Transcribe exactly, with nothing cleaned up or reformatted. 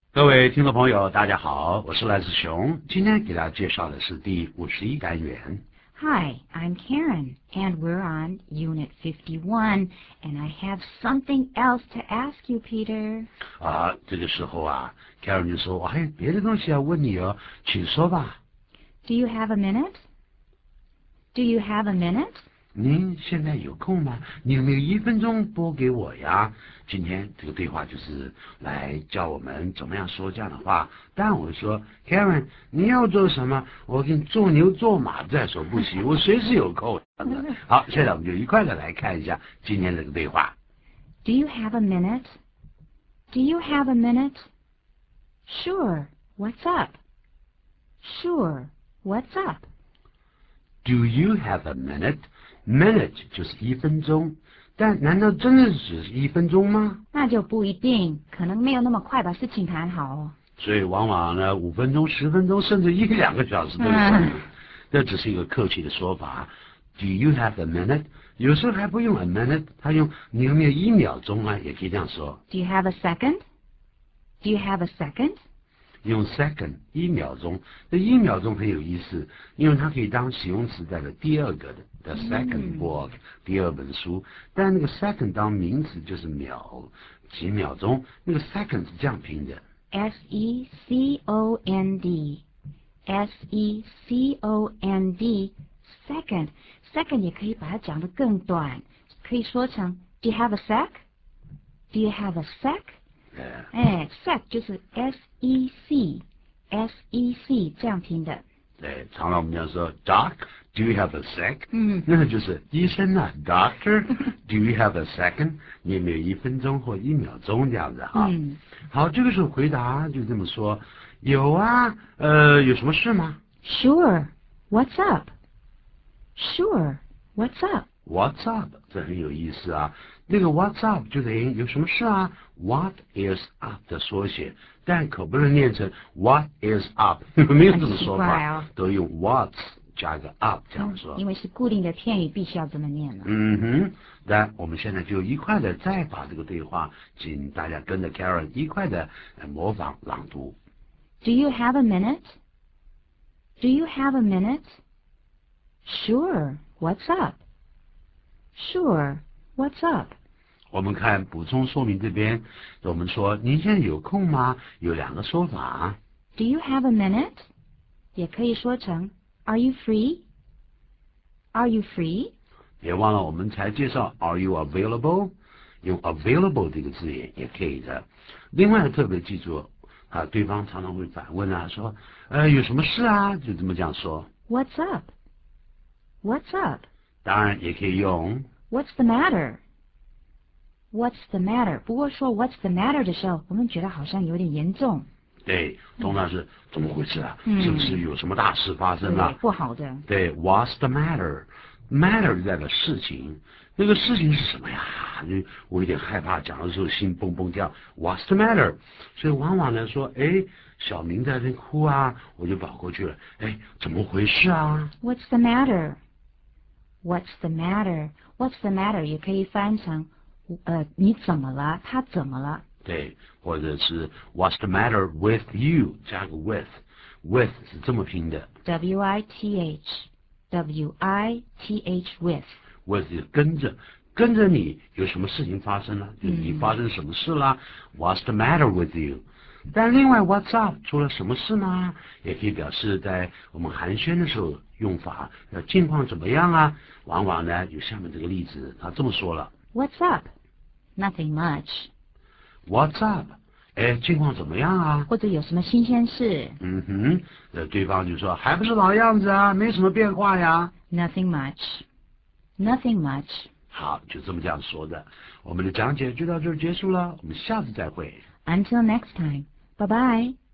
各位听众朋友，大家好，我是赖志雄，今天给大家介绍的是第五十一单元。 Hi, I'm Karen, and we're on Unit fifty-one, and I have something else to ask you, Peter. 啊，这个时候啊 ，Karen 就说：“我还有别的东西要问你哦，请说吧。” Do you have a minute? Do you have a minute? 您现在有空吗？你有没有一分钟拨给我呀？今天这个对话就是来教我们怎么样说这样的话。但我说 ，Karen， 你要做什么？我给你做牛做马在所不惜，我随时有空。好，现在我们就一块的来看一下今天这个对话。 Do you have a minute? Do you have a minute? Sure. What's up? Sure. What's up? Do you have a minute? Minute 就是一分钟，但难道真的只是一分钟吗？ 那就不一定，可能没有那么快把事情谈好哦。 所以往往呢，五分钟、十分钟，甚至一两个小时都有。 嗯这只是一个客气的说法。Do you have a minute？ 有时候还不用 a minute， 他用你有没有一秒钟啊，也可以这样说。 Do you have a second? Do you have a second? 用 second 一秒钟，这一秒钟很有意思，因为它可以当形容词代表第二个的 the second book、嗯、第二本书，但那个 second 当名词就是秒几秒钟，那个 second 是这样拼的 S E C O N D S E C O N D second second 也可以把它讲得更短，可以说成 Do you have a sec? Do you have a sec?哎 sec 就是 S E C S E C 这样拼的。 对，常常我们讲说 Doc, do you have a sec? 嗯， 那就是医生啊 Doctor, do you have a second? 你有没有一分钟或一秒钟这样子哈？ 嗯， 好，这个时候回答就这么说，有啊，呃，有什么事吗 Sure, what's up? Sure, what's up? What's up? 这很有意思啊。那个 What's up 就等于有什么事啊 ？What is up 的缩写，但可不能念成 What is up， 没有这么说法， 哦、 都用 What's 加一个 up 这样说。 因为是固定的片语，必须要这么念了。 嗯哼，那我们现在就一块的再把这个对话，请大家跟着 Karen 一块的模仿朗读。 Do you have a minute? Do you have a minute? Sure, what's up? Sure, what's up? 我们看补充说明这边，我们说您现在有空吗？有两个说法。 Do you have a minute? 也可以说成 Are you free? Are you free? 别忘了我们才介绍 Are you available？ 用 available 这个字眼也可以的。另外特别记住啊，对方常常会反问啊，说呃有什么事啊？就这么这样说。 What's up? What's up? 当然也可以用 What's the matter? What's the matter? 不过说 What's the matter 的时候，我们觉得好像有点严重。 对，通常是怎么回事啊？ 嗯、 是不是有什么大事发生了？ 不好的。 对 ，What's the matter? Matter 代表事情，那个事情是什么呀？就我有点害怕，讲的时候心蹦蹦跳。What's the matter? 所以往往呢说，哎，小明在那边哭啊，我就跑过去了。哎，怎么回事啊 ？What's the matter? What's the matter? What's the matter? 也可以翻成，呃，你怎么了？他怎么了？ 对，或者是 What's the matter with you？ 加个 with，with 是这么拼的。 W I T H W I T H with with 跟着跟着你有什么事情发生了？就是你发生什么事啦、嗯、？What's the matter with you？ 但另外 What's up 出了什么事呢？也可以表示在我们寒暄的时候用法，呃，近况怎么样啊？往往呢有下面这个例子，他这么说了 ：What's up? Nothing much. What's up？ 哎，近况怎么样啊？ 或者有什么新鲜事？ 嗯哼，呃，对方就说还不是老样子啊，没什么变化呀。 Nothing much. Nothing much. 好，就这么这样说的。我们的讲解就到这儿结束了，我们下次再会。 Until next time. Bye bye.